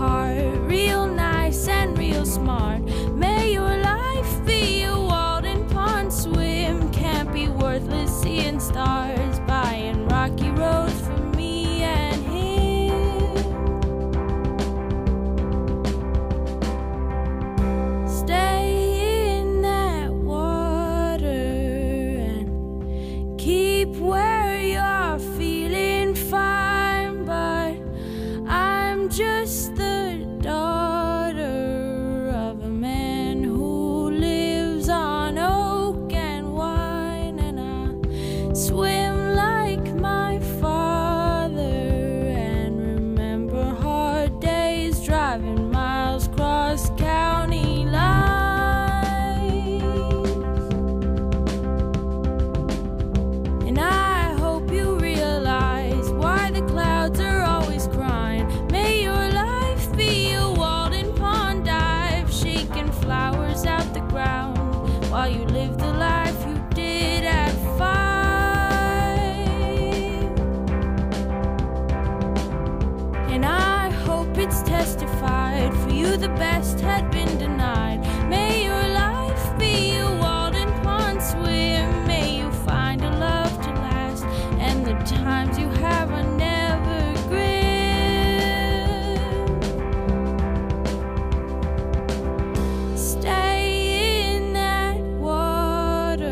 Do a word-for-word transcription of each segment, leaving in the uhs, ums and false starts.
heart, real nice and real smart. May your life be a Walden Pond swim. Can't be worthless seeing stars, buying rocky roads for me and him. Stay in that water and keep where you're feeling fine, but I'm just the daughter of a man who lives on oak and wine, and I swim like my father and remember hard days driving miles cross county lines. And I hope you realize why the clouds are always crying. May your life be a Walden Pond dive, shaking flowers out the ground while you live the life you did at five. And I hope it's testified for you the best had been denied. May your life be a Walden Pond swim. May you find a love to last, and the times you have are never grim. Stay in that water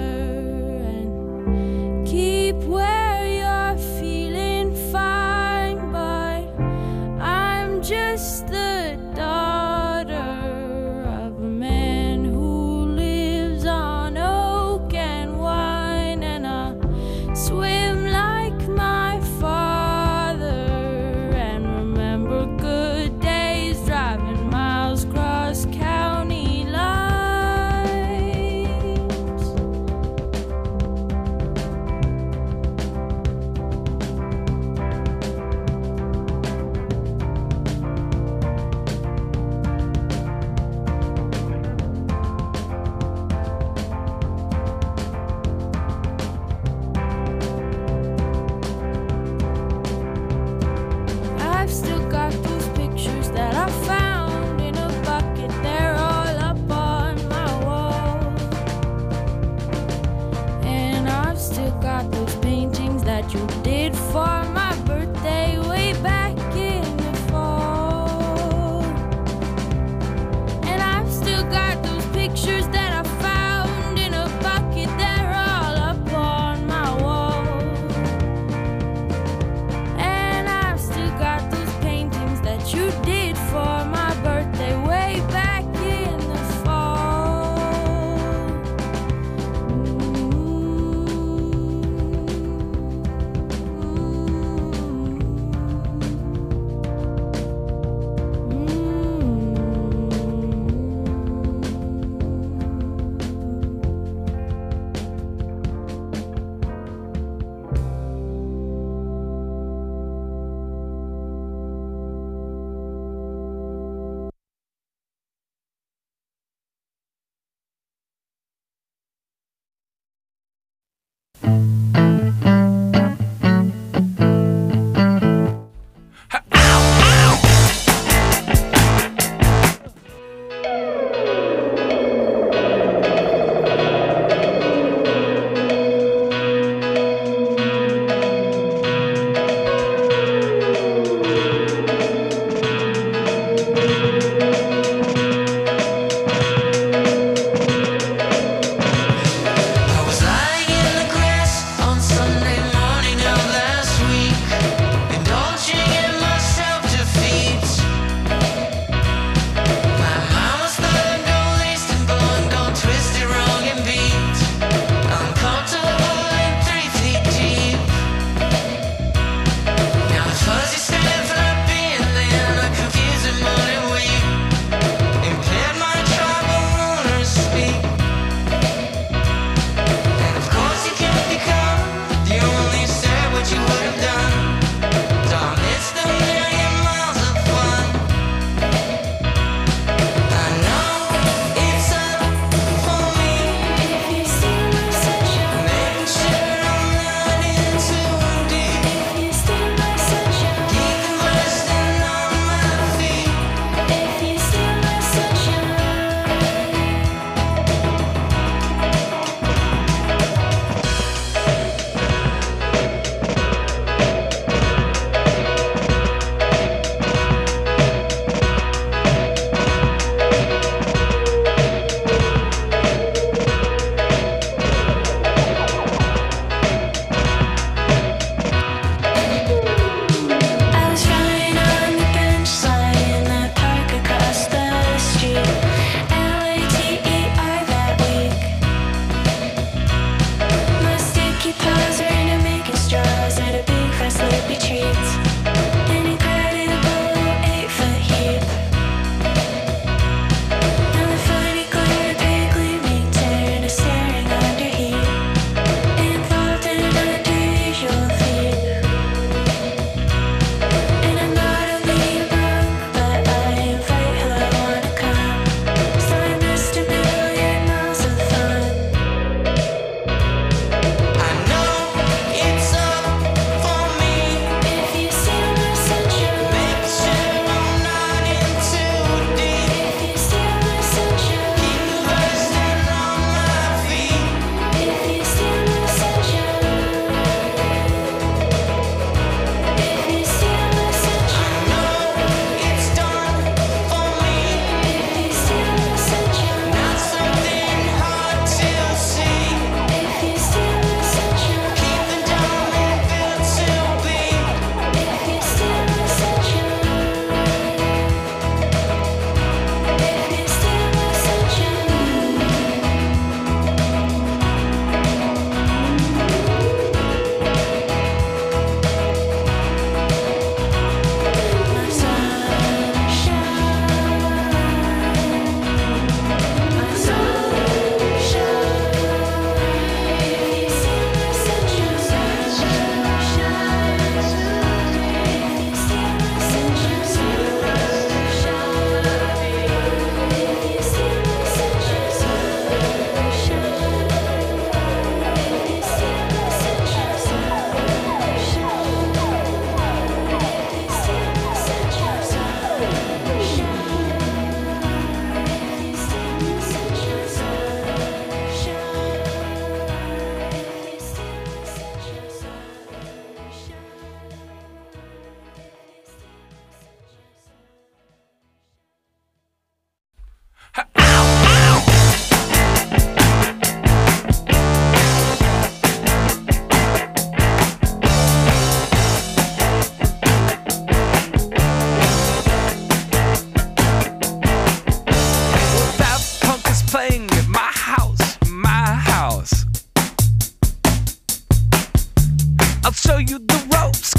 and keep where you're feeling fine, but I'm just the daughter of a man who lives on oak and wine, and I swim like my father and remember good days driving miles cross county lines.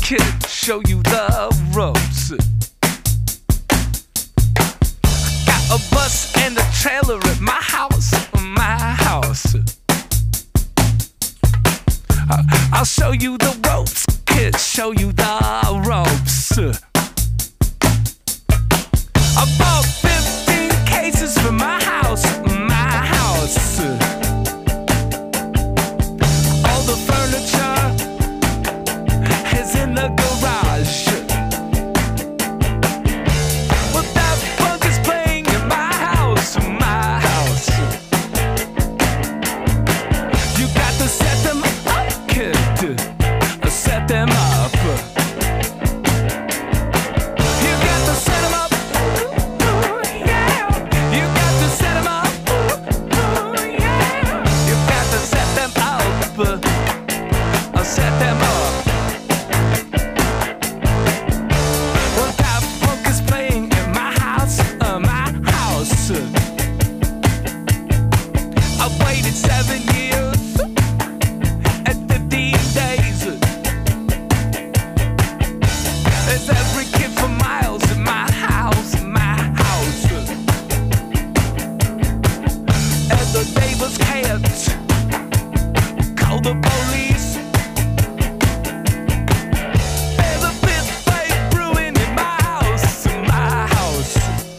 kid, show you the ropes. Got a bus and a trailer at my house, my house. I'll show you the ropes, kid, show you the ropes. I bought fifteen cases for my house, my house. All the furniture is in the garage. But that bug is playing in my house, my house. You got to set them up, kid, set them up. You got to set them up. You got to set them up. You got to set them up. I'll set them up. Well, that funk is playing in my house, uh, my house. I waited seven years and fifteen days. There's every kid for miles in my house, my house. And the neighbors can't call the police. There's a fist fight brewing in my house, my house.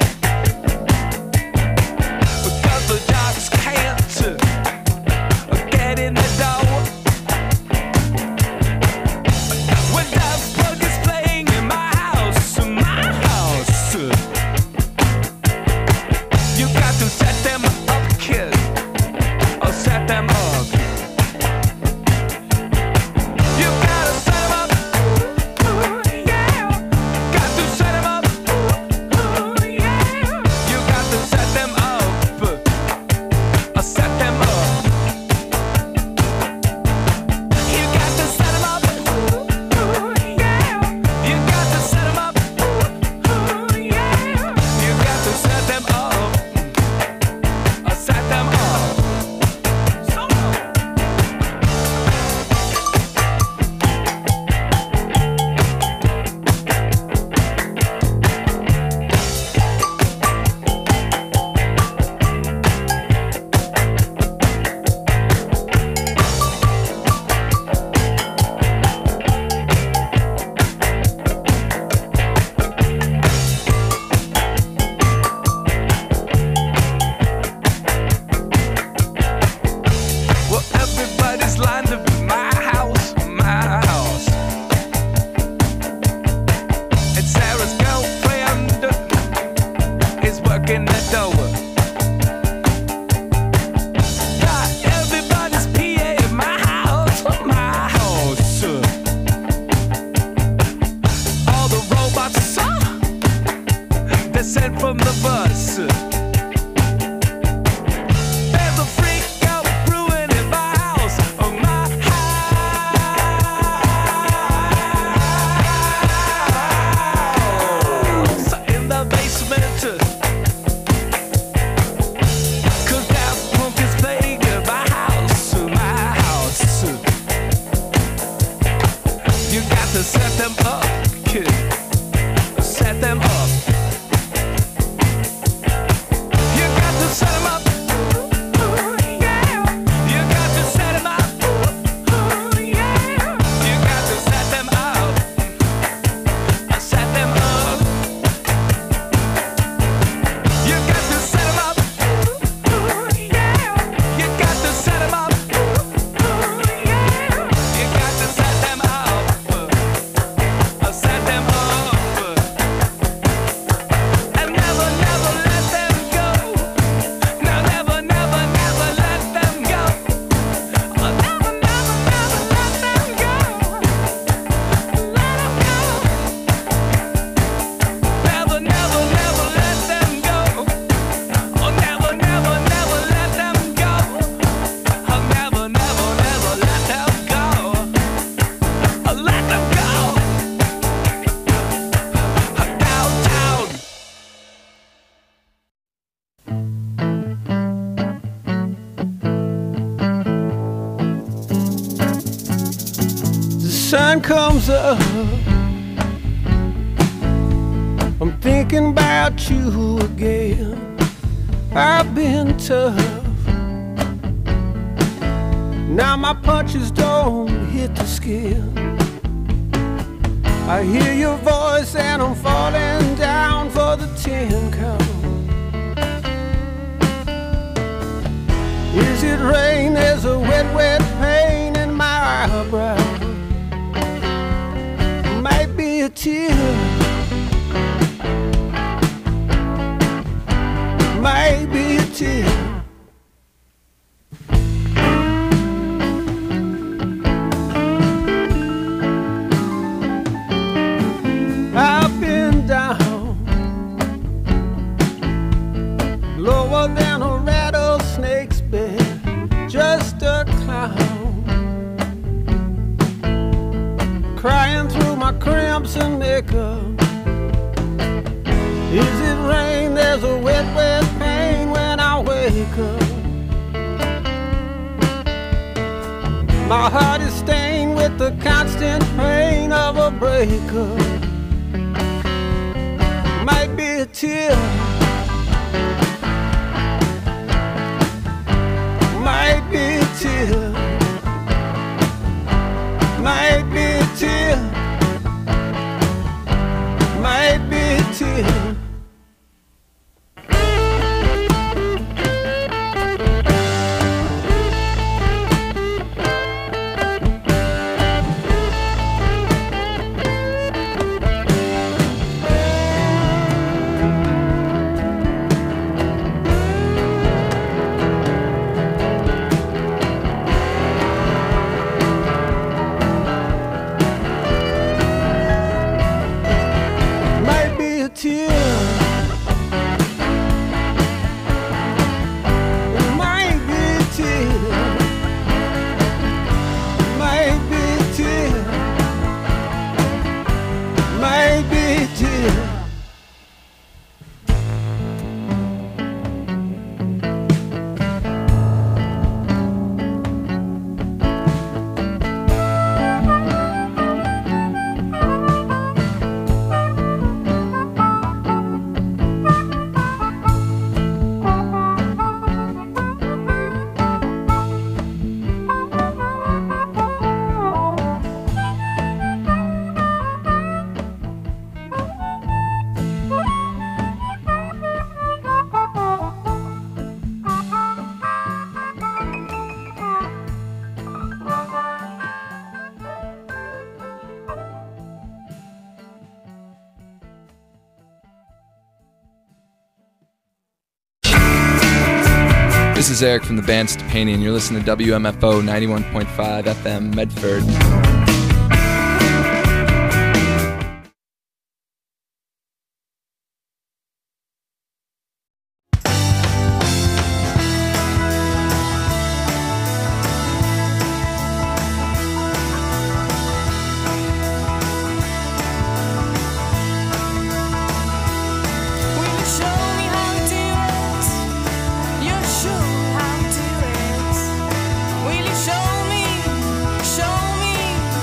Because the dogs can't get in the door. When that bug is playing in my house, my house. You got to set them up, kid. Or set them up. You gotta set them up. Yeah. Got to set them up. Yeah. You got to set them up. Or set them up. You got to set them up. Yeah. You got to set them up. Yeah. You got to set them up. Or set them up. Well, everybody's lined up in my house, my house. And Sarah's girlfriend is working the door. Got everybody's P A in my house, my house. All the robots, uh, they're sent from the bus. There's a freak out brewing in my house, oh my house. In the basement, cause that punk is playing in my house, my house. You got to set them up, kid. Set them up. sun comes up, I'm thinking about you again. I've been tough, now my punches don't hit the skin. I hear your voice and I'm falling down for the ten count. Is it rain? There's a wet, wet pain in my eyebrow. Might be a tear, might be a tear. I've been down, lower than a rattlesnake's bed, just a clown, crying through my crimson makeup. Is it rain? There's a wet, wet pain when I wake up. My heart is stained with the constant pain of a breakup. Might be a tear, might be a tear, might be a tear, might be a tear. This is Eric from the band Stepani, and you're listening to W M F O ninety-one point five F M Medford. Show me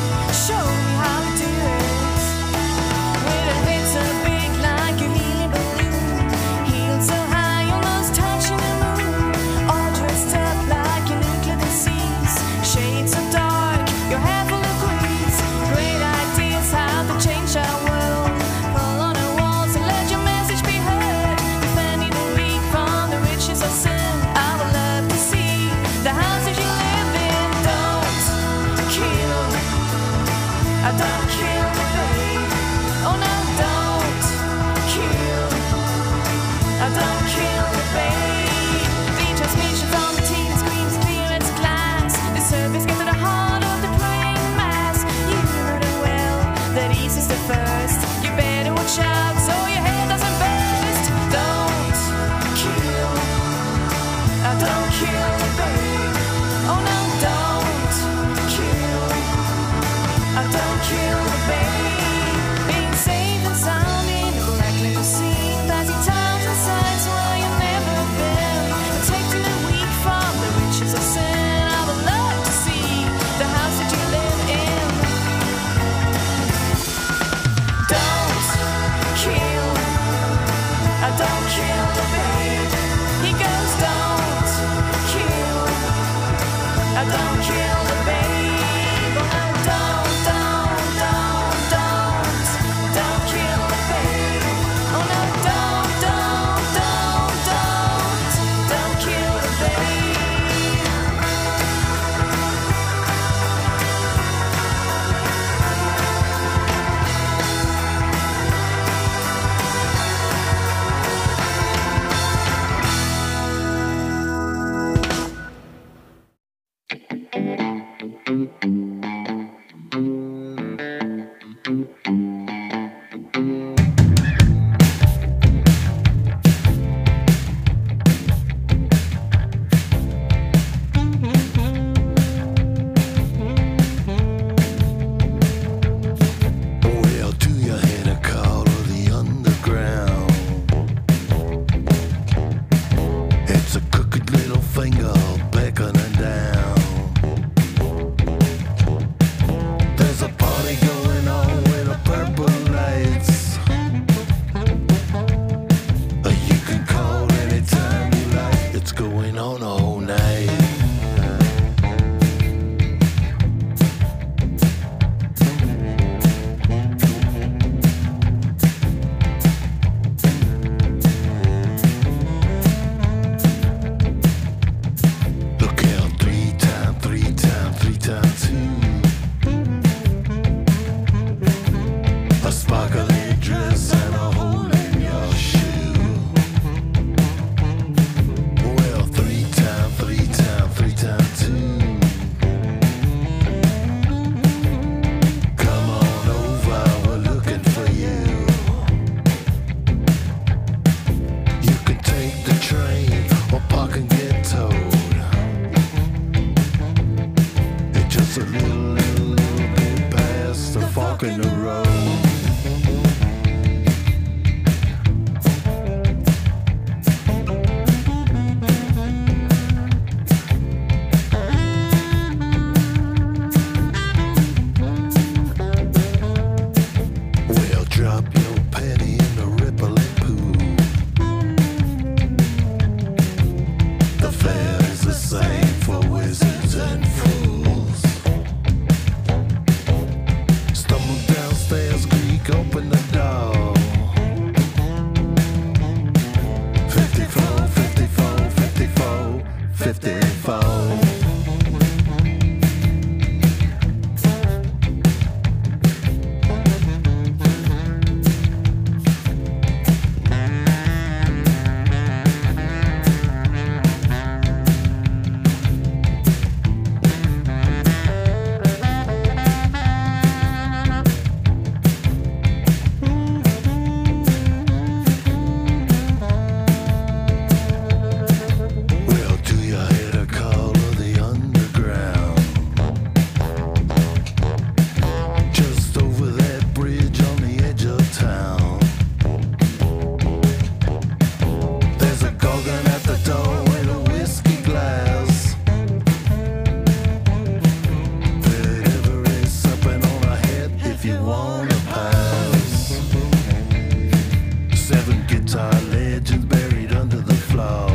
Utah legends buried under the floor.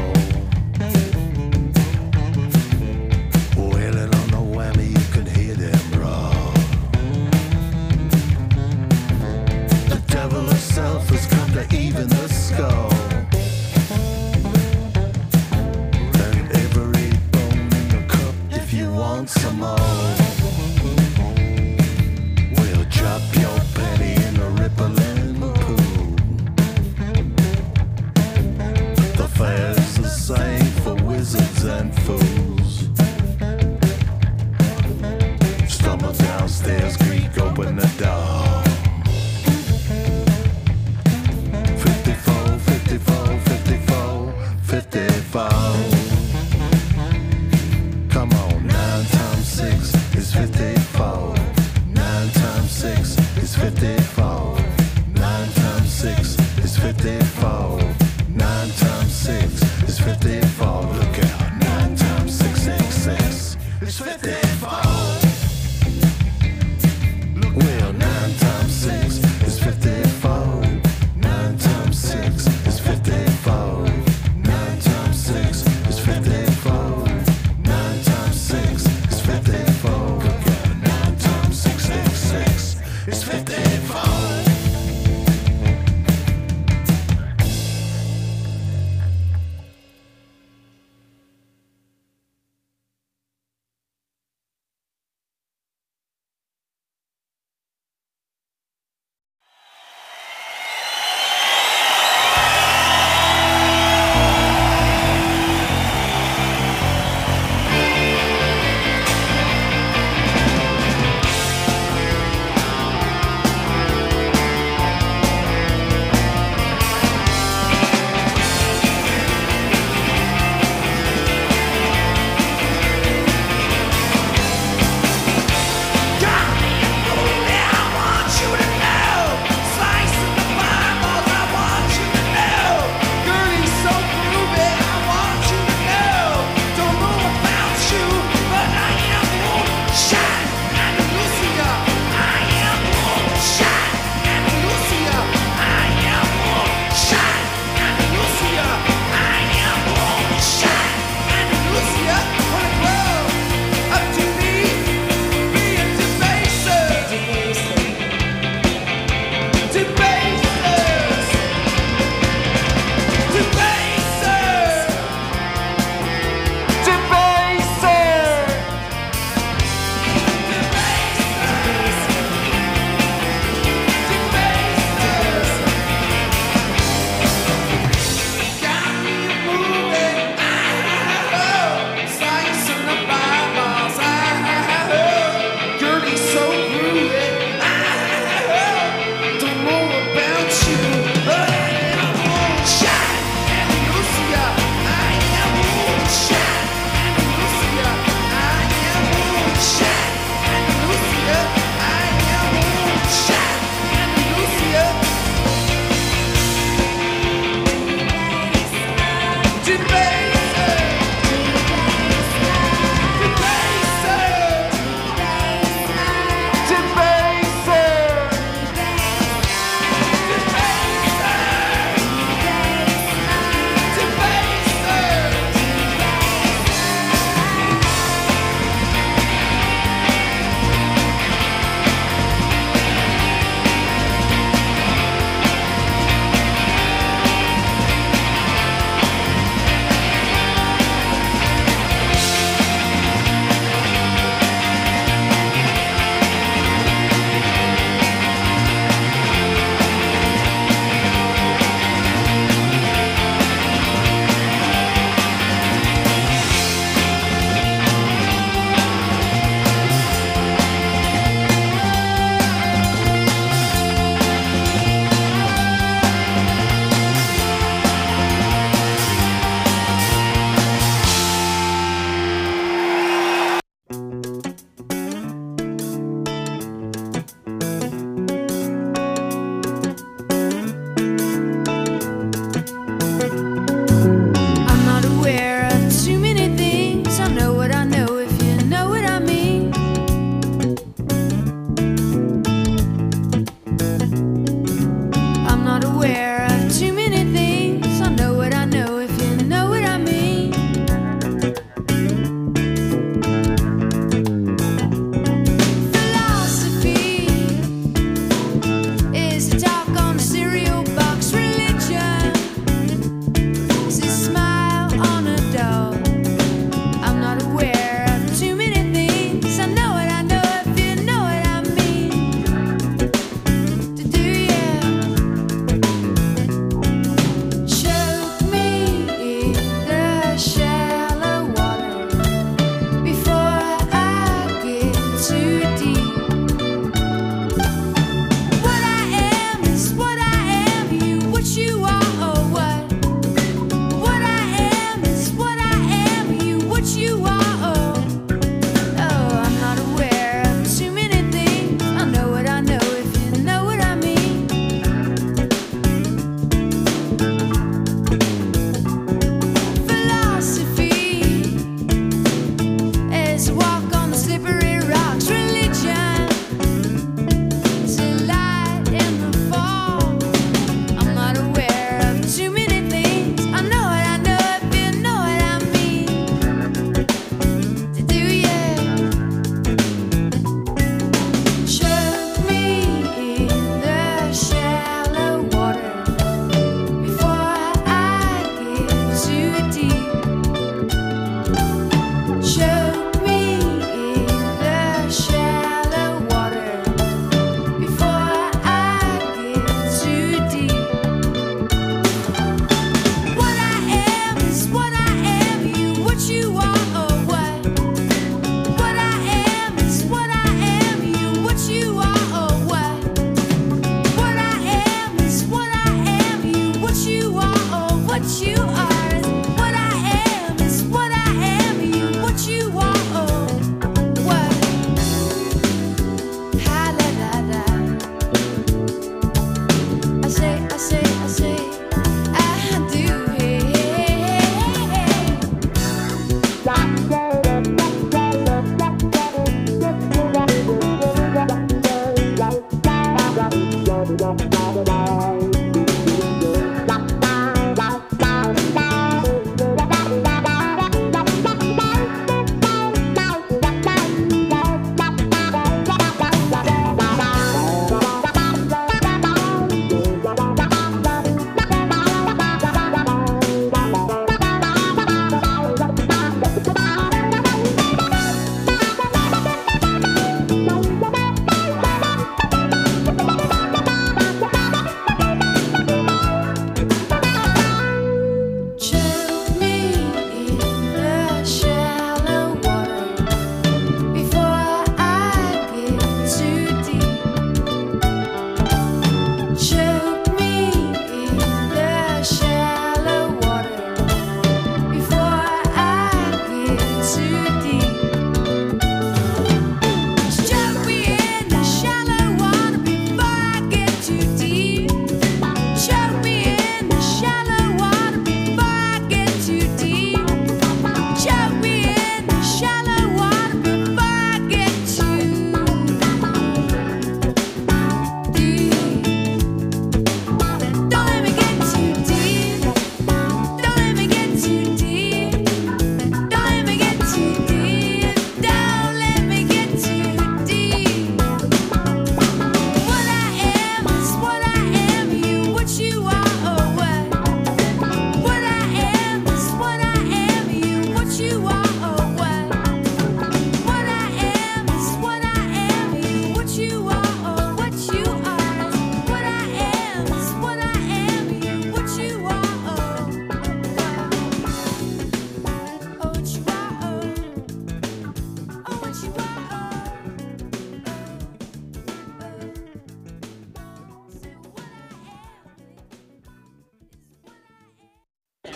Wailing on the whammy, you can hear them roar. The devil herself has come to even the score. And every bone in the cup if you want some more. We'll drop your penny in a rippling pool. The fair's the same for wizards and fools. Stumble downstairs, Greek, open the door. fifty-four, fifty-four, fifty-four, fifty-four. Come on, nine times six is fifty-four. Nine times six is fifty-four. Nine times six is fifty-four. Nine times six is fifty-four. Look out, nine times six, six, six is fifty-four. Well, nine times six is fifty-four. Nine times six is fifty-four. Nine times six is fifty-four. Nine times six is fifty-four. Look out, nine times six, six, six is fifty-four.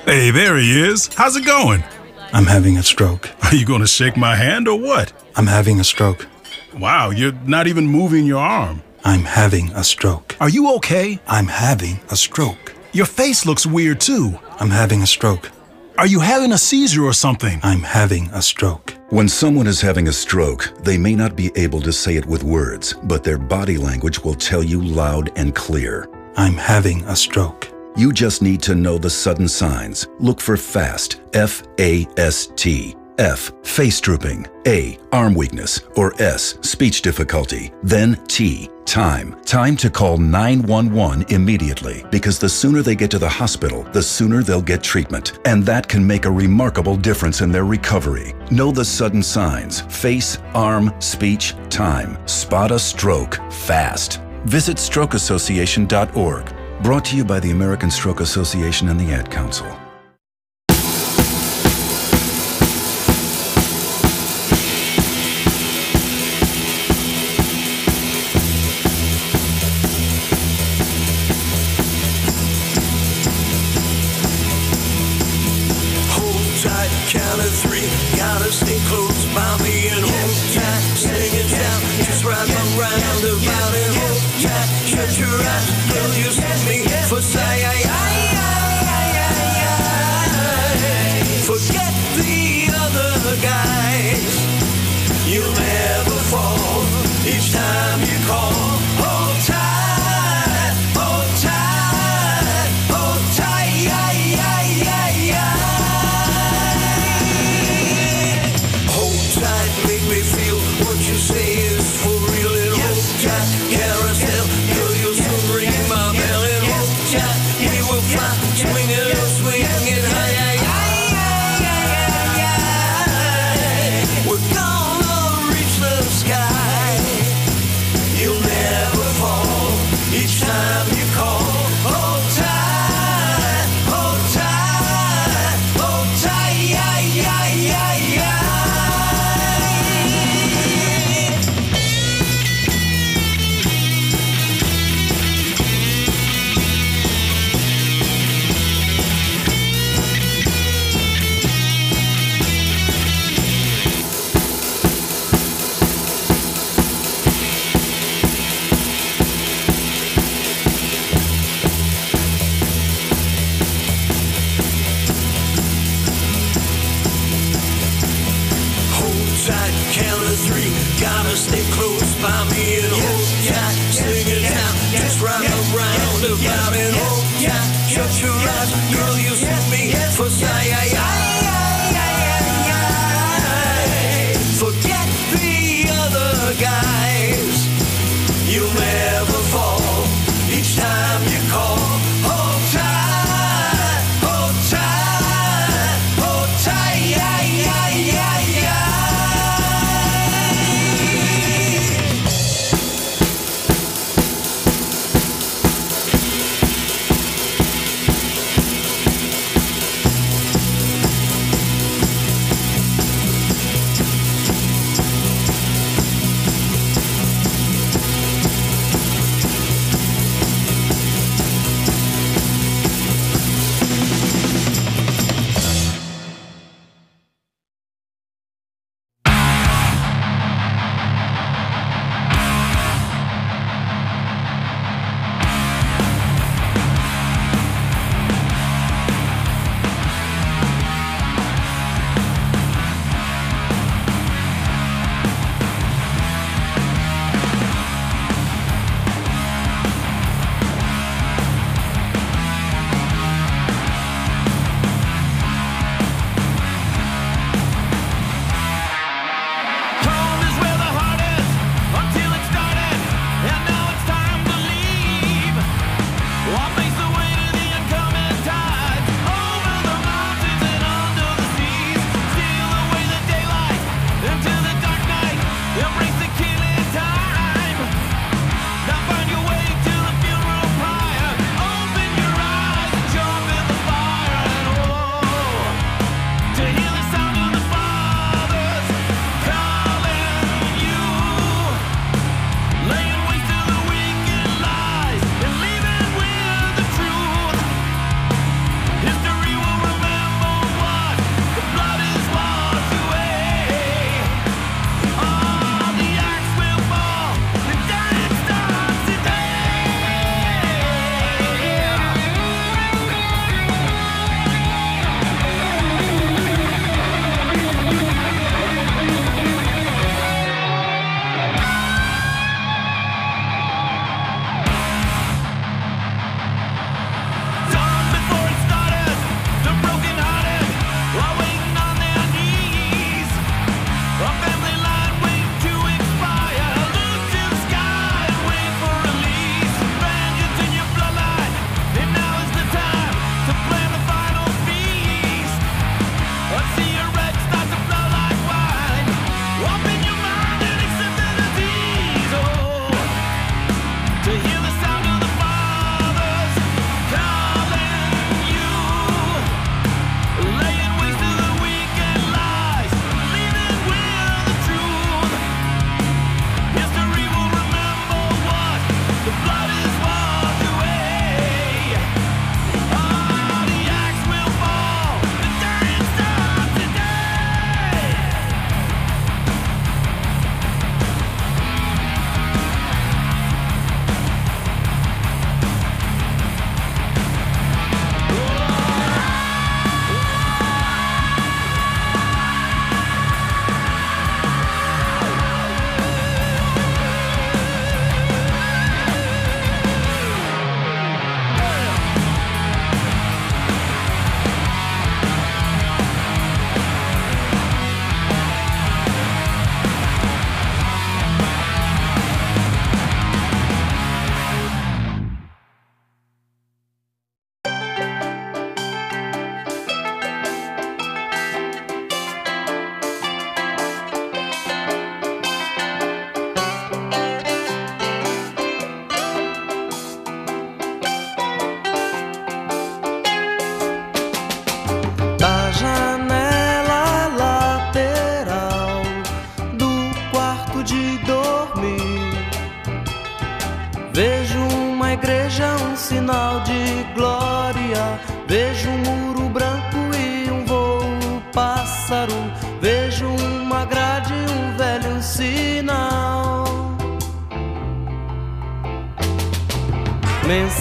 Hey, there he is. How's it going? I'm having a stroke. Are you going to shake my hand or what? I'm having a stroke. Wow, you're not even moving your arm. I'm having a stroke. Are you okay? I'm having a stroke. Your face looks weird too. I'm having a stroke. Are you having a seizure or something? I'm having a stroke. When someone is having a stroke, they may not be able to say it with words, but their body language will tell you loud and clear. I'm having a stroke. You just need to know the sudden signs. Look for FAST, F A S T. F, face drooping. A, arm weakness. Or S, speech difficulty. Then T, time. Time to call nine one one immediately, because the sooner they get to the hospital, the sooner they'll get treatment. And that can make a remarkable difference in their recovery. Know the sudden signs. Face, arm, speech, time. Spot a stroke fast. Visit stroke association dot org. Brought to you by the American Stroke Association and the Ad Council. Count of three, gotta stay close by me and hold tight, sing it down, just right around about and hold tight, shut your eyes, girl, you see me, for say, forget the other guys, you'll never fall, each time you call, hold tight, hold tight, hold tight, yeah, yeah, yeah, yeah. Make me feel what you say is for real and hold tight, carousel, girl, you'll soon ring my bell and hold tight, we will fly, swing it up, swing it high, we're gonna reach the sky, you'll never fall, each time you call, hold tight, hold tight, hold tight, yeah, yeah, yeah, yeah. Count of three, gotta stay close by me and hold tight, sing it down, just right around about and hold tight, shut your eyes, girl, you see me, for say, forget the other guys, you'll never fall, each time you call, hold tight, hold tight, hold tight, yeah, yeah, yeah, yeah.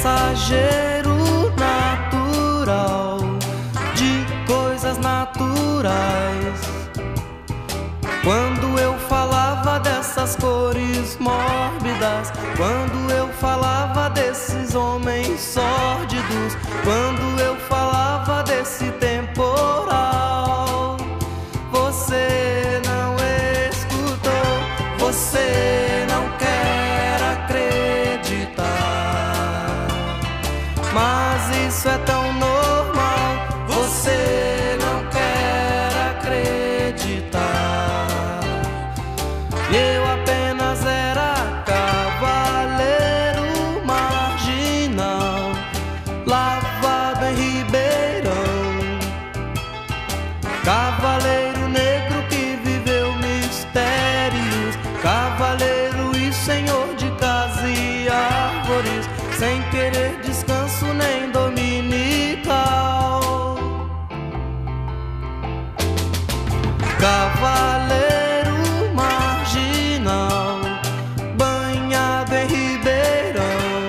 passageiro natural de coisas naturais. Quando eu falava dessas cores mórbidas, quando eu falava desses homens sórdidos, quando eu falava desse temporal, você não escutou, você não quer acreditar. Mas isso é tão normal, você não quer acreditar. Eu apenas era cavaleiro marginal, lavado em Ribeirão, cavaleiro negro que viveu mistérios, cavaleiro e senhor de casa e árvores, sem querer descanso nem dominical. Cavaleiro marginal, banhado em Ribeirão,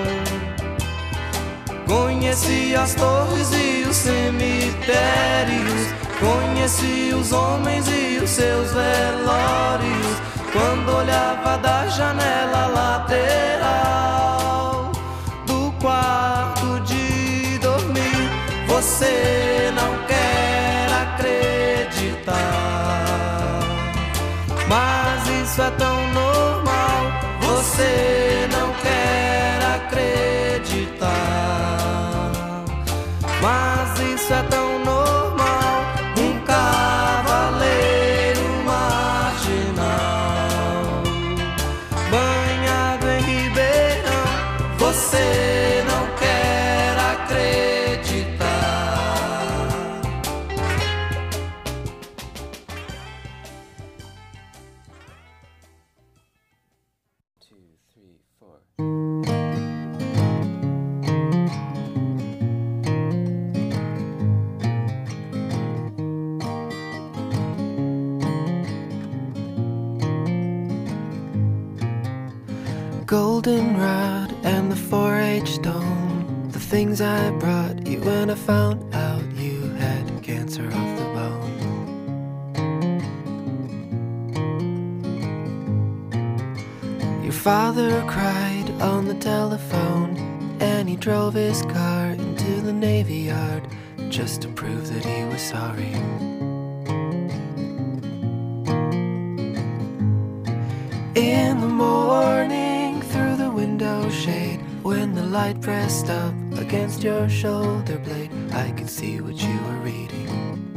conheci as torres e os cemitérios, conheci os homens e os seus velórios, quando olhava da janela lateral do quarto de dormir. Você não quer acreditar, mas isso é tão normal, você não quer acreditar, mas isso é tão normal. Um cavaleiro marginal, banhado em Ribeirão, você não quer acreditar. Two, three, four. Goldenrod and the four H stone, the things I brought you when I found out you had cancer of the bone. Your father cried on the telephone, and he drove his car into the Navy Yard just to prove that he was sorry. In the morning, through the window shade, when the light pressed up against your shoulder blade, I could see what you were reading.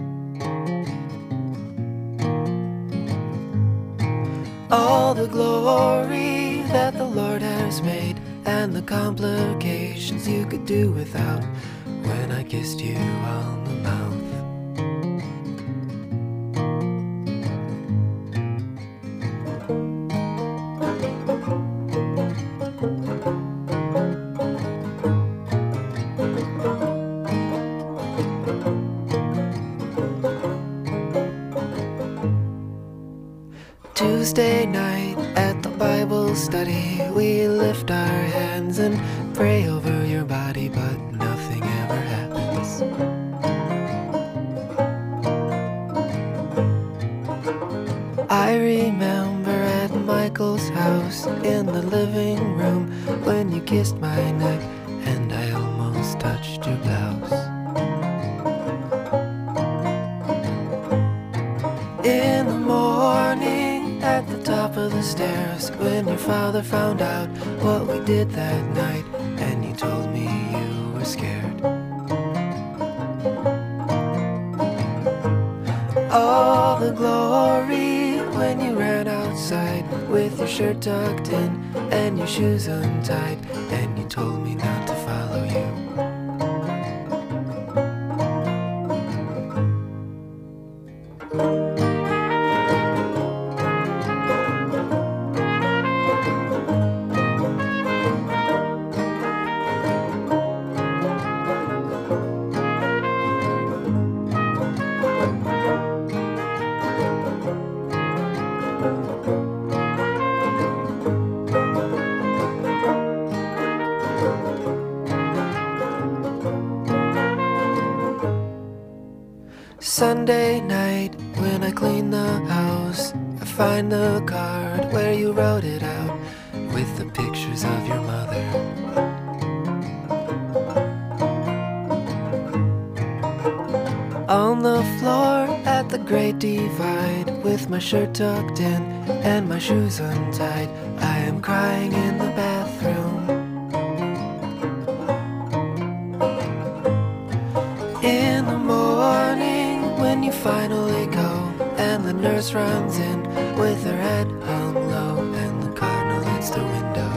All the glory that the Lord has made, and the complications you could do without, when I kissed you on the mouth. Tuesday night at the Bible study, we lift our hands and pray over your body, but nothing ever happens. I remember at Michael's house in the living room when you kissed my neck and I almost touched your blouse. In the morning at the top of the stairs, when your father found out what we did that night, and you told me you were scared. All the glory when you ran outside with your shirt tucked in and your shoes untied, and you told me not to follow you. Sunday night, when I clean the house, I find the card where you wrote it out with the pictures of your mother. On the floor at the Great Divide, with my shirt tucked in and my shoes untied, I am crying in the bathroom. In the morning, when you finally go, and the nurse runs in with her head hung low, and the cardinal hits the window.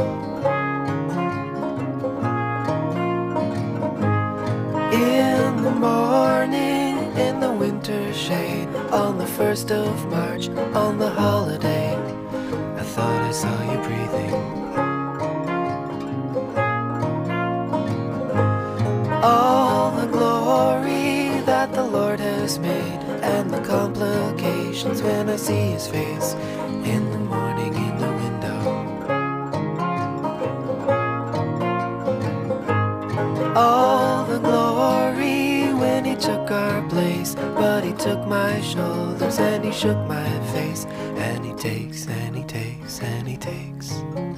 In the morning, in the winter shade, on the first of March, on the holiday, I thought I saw you breathing. All the glory that the Lord has made, and the complications when I see his face in the morning in the window. All the glory when he took our place, but he took my shoulders and he shook my face, and he takes and he takes and he takes.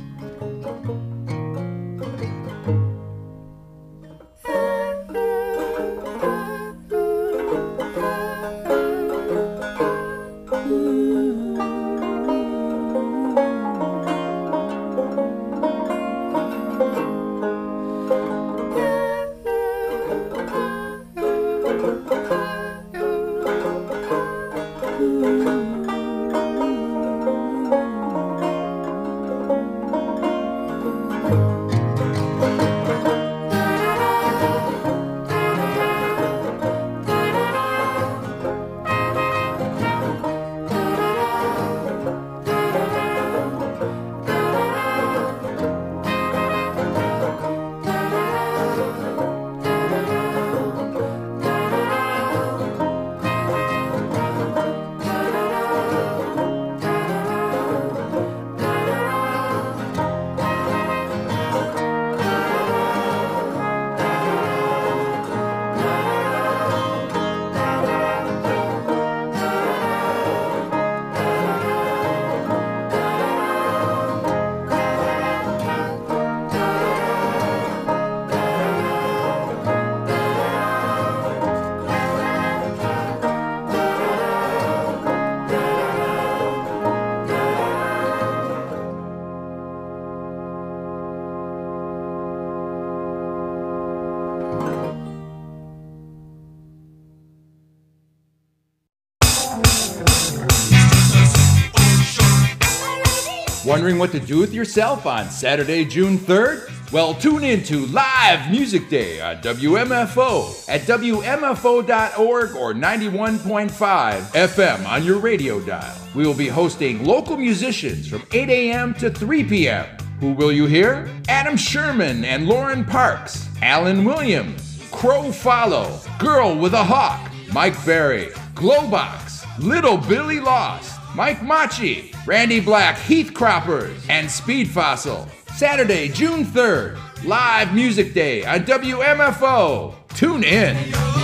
Wondering what to do with yourself on Saturday, June third? Well, tune in to Live Music Day on W M F O at W M F O dot org or ninety-one point five F M on your radio dial. We will be hosting local musicians from eight a.m. to three p.m. Who will you hear? Adam Sherman and Lauren Parks, Alan Williams, Crow Follow, Girl with a Hawk, Mike Berry, Glowbox, Little Billy Lost, Mike Machi, Randy Black, Heath Croppers, and Speed Fossil. Saturday, June third, Live Music Day on W M F O. Tune in.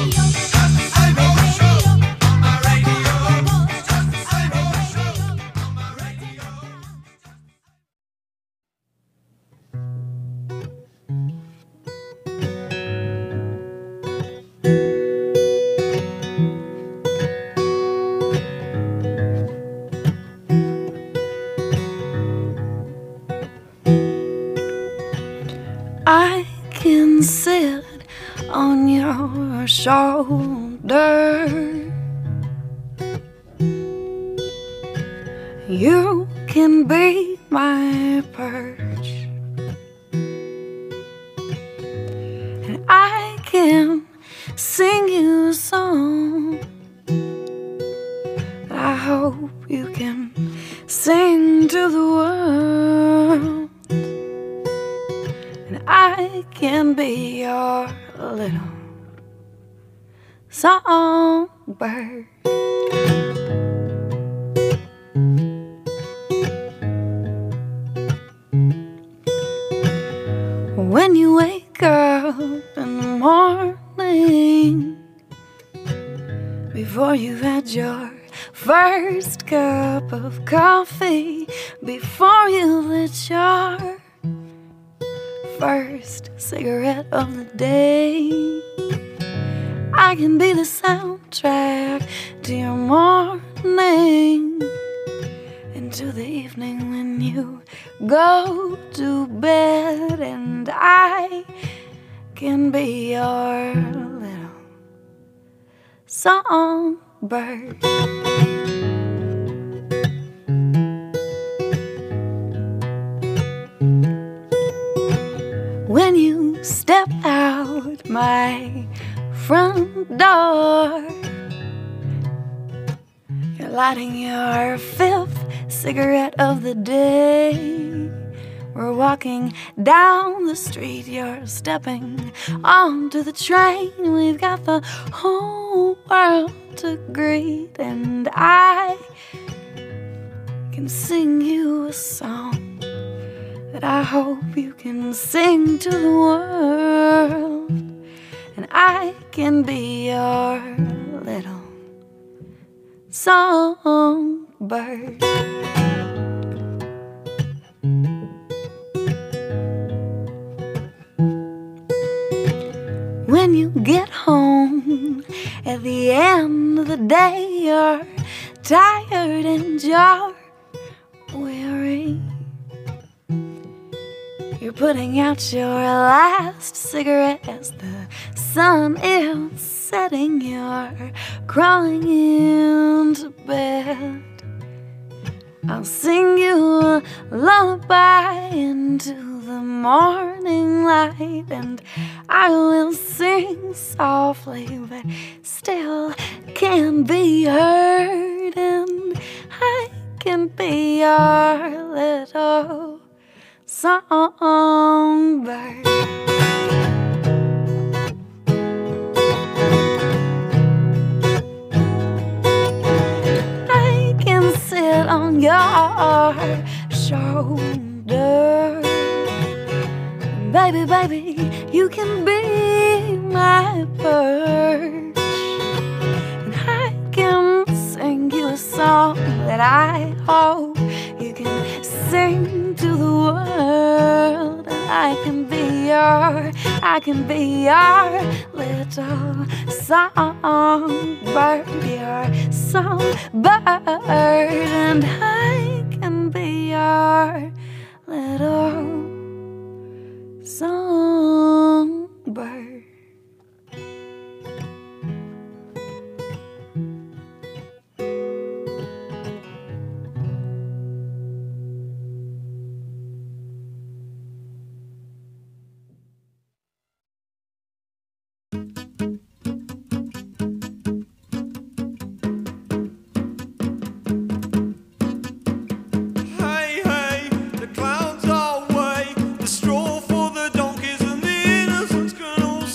I can sit on your shoulder. You can be my perch, and I can sing you a song that I hope you can sing to the world. And I can be your little songbird. When you wake up in the morning, before you've had your first cup of coffee, before you lit your first cigarette of the day. I can be the soundtrack to your morning, into the evening when you go to bed, and I can be your little songbird. When you step out my front door, you're lighting your fifth cigarette of the day. We're walking down the street, you're stepping onto the train. We've got the whole world to greet, and I can sing you a song that I hope you can sing to the world. And I can be your little songbird. When you get home at the end of the day, you're tired and you're weary. You're putting out your last cigarette as the sun is setting. You're crawling into bed. I'll sing you a lullaby into the morning light, and I will sing softly, but still can be heard, and I can be your little songbird. I can sit on your shoulder. Baby, baby, you can be my perch, and I can sing you a song that I hope you can sing to the world. And I can be your, I can be your little songbird, your songbird, and I can be your little songbird. The clouds are away, the straw for the donkeys, and the innocents can all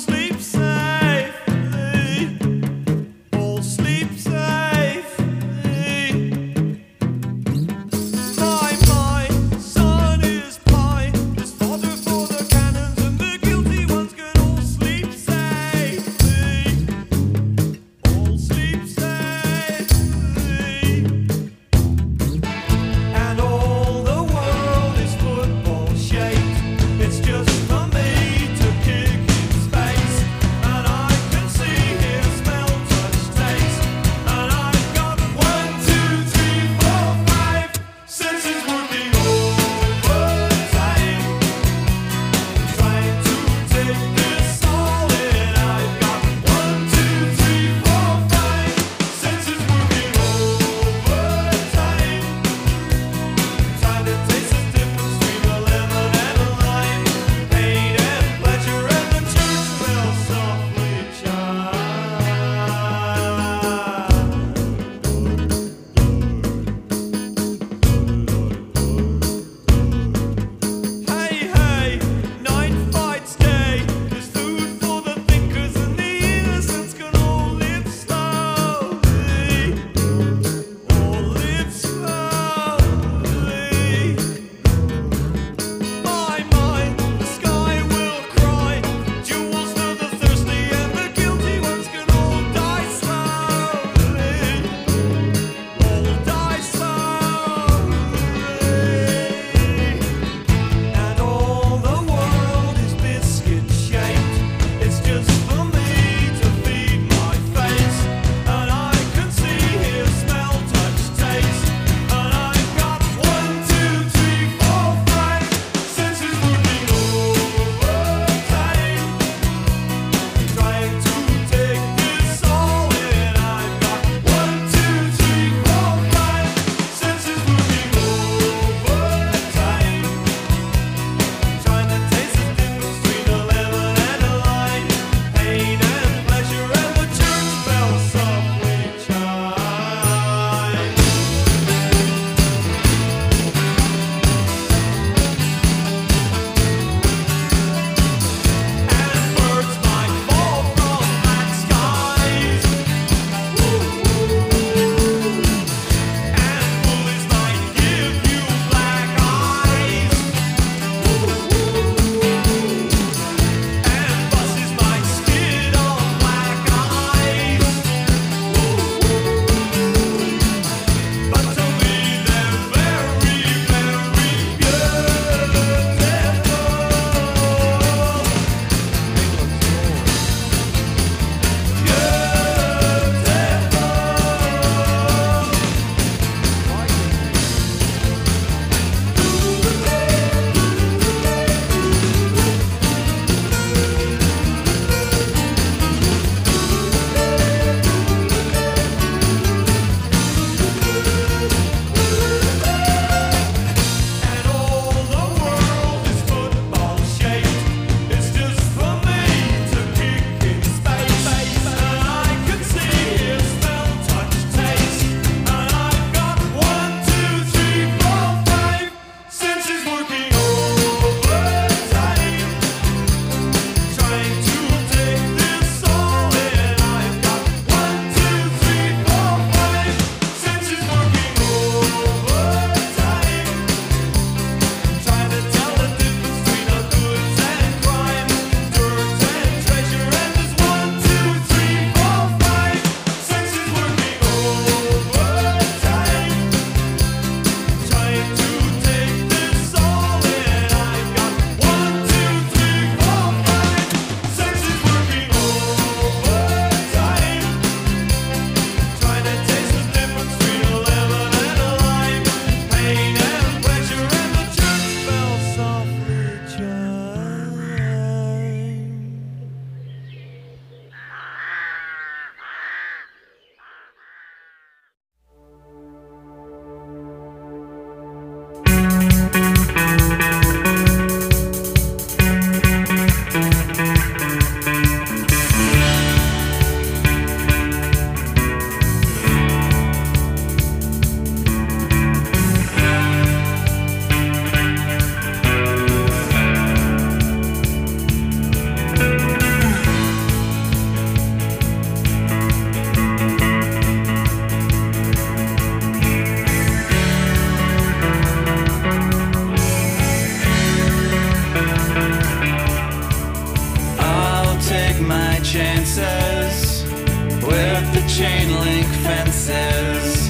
chain link fences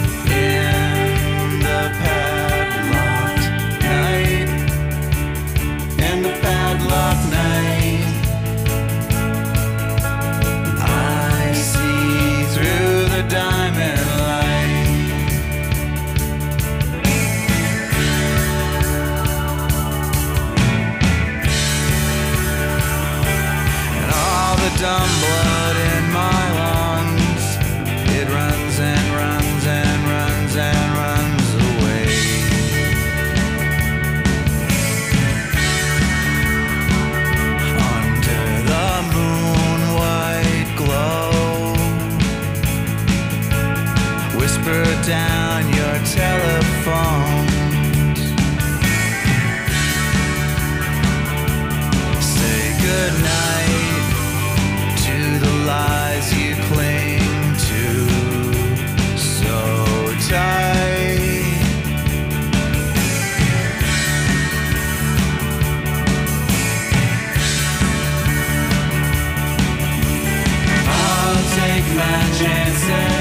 in the padlocked night, in the padlocked night. I see through the diamond light. And all the dumb blood in my lungs, it runs and runs and runs and runs away. Under the moon white glow, whisper down your telephones, say goodnight to the lies you cling to so tight. I'll take my chances.